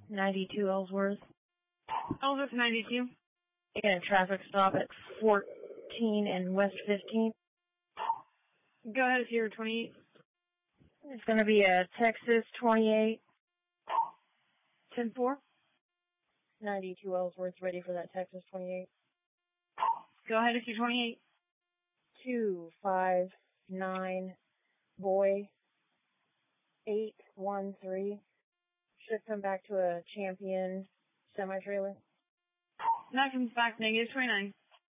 92 Ellsworth. Ellsworth 92. Taking a traffic stop at 14 and West 15th. Go ahead, Sierra 28. It's going to be a Texas 28. 10-4. 92 Ellsworth, ready for that Texas 28. Go ahead, if you're 28. 259 Boy 813. Should come back to a Champion semi-trailer. That comes back negative 29.